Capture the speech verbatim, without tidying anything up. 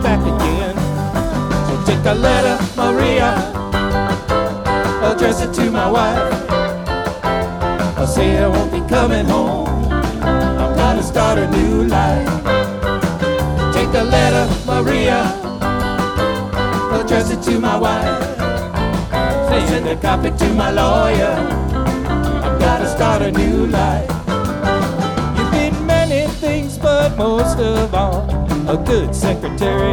back again. So take a letter, Maria, address it to my wife. I'll say I won't be coming home, I'm gonna start a new life. Take a letter, Maria, address it to my wife. Send a copy to my lawyer, I've gotta start a new life. You've been many things, but most of all, a good secretary